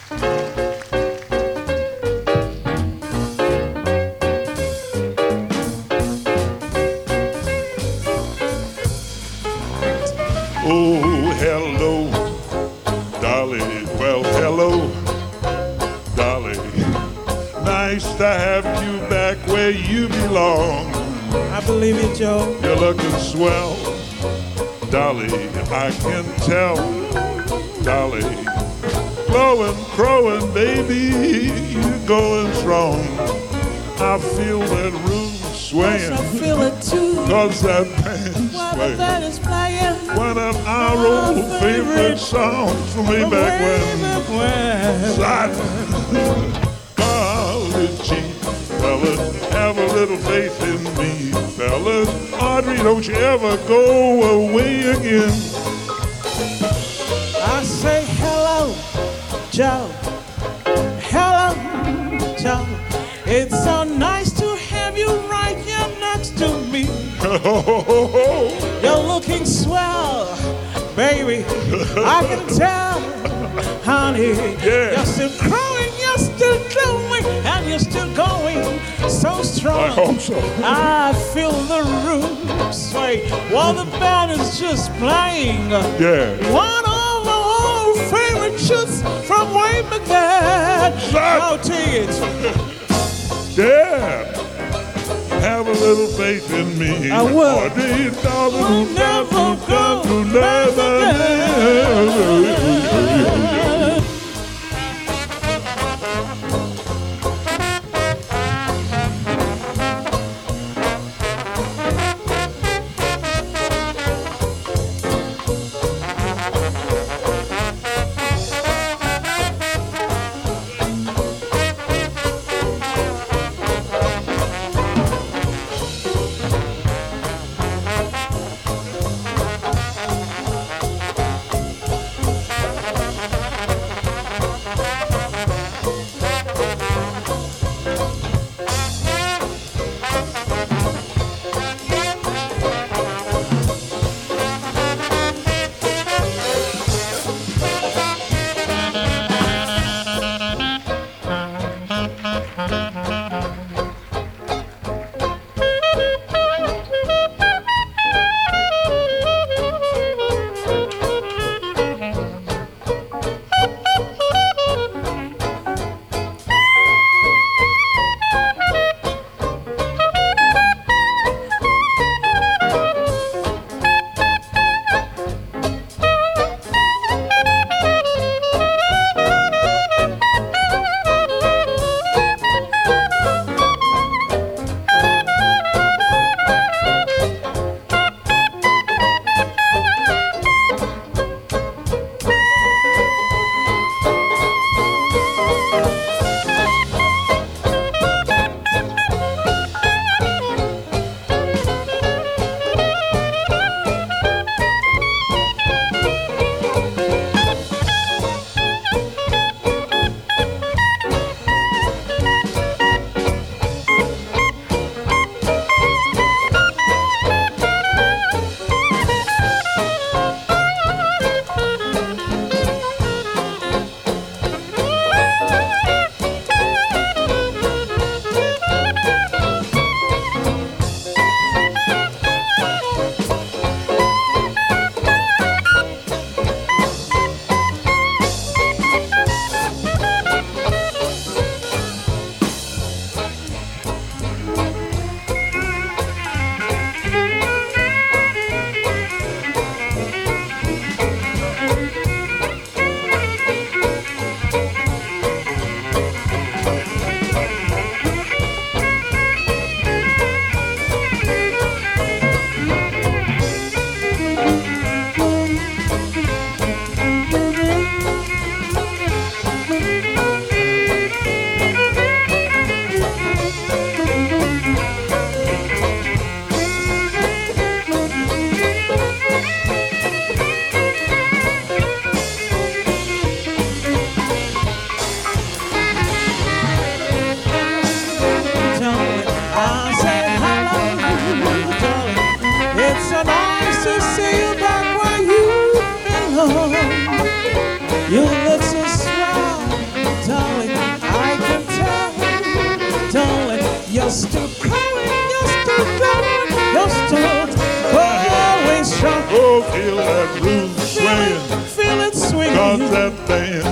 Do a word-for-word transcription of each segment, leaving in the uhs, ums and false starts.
Oh, hello, Dolly. Well, hello, Dolly. Nice to have you back where you belong. I believe it, Joe. You're looking swell, Dolly. I can tell, Dolly. Glowing, crowing, baby, you're going strong. I feel that room swaying. Yes, I feel it too. Cause that band's While the playing band is playing one of our old favorite songs from way back when. Side Apology, fellas, have a little faith in me, fellas. Audrey, don't you ever go away again. I say hello, Joe. Hello, Joe. It's so nice to have you right here next to me. You're looking swell, baby. I can tell, honey. Yeah. You're still growing, you're still glowing, and you're still going so strong. I hope so. I feel the room sway while the band is just playing. Yeah. One of our old favorite shoots from way back then. I'll take it. Yeah. Have a little faith in me. I will. Audrey, darling, We'll never go never, back again.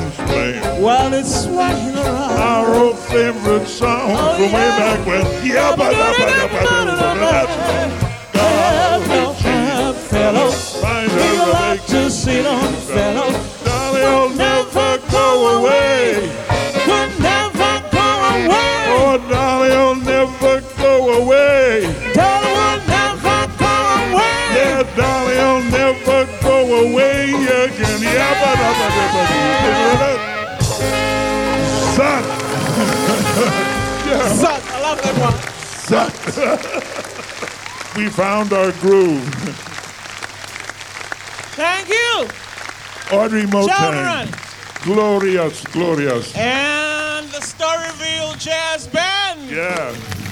violins playing. while it's swaying around. Our old favorite song Oh, from way yeah. back when. Yeah, but that's Fellow, fellow, Find we her love a to sit on fellow. Dolly, will never go away. Will never go away. Oh, Dolly, will never go away. Dolly will never go away. Yeah, Dolly, will never go away again. Yeah, but Son. Yeah. Son, I love that one. Son. We found our groove. Thank you. Audrey Motown. Children. Glorious, glorious. And the Storyville Jazz Band. Yeah.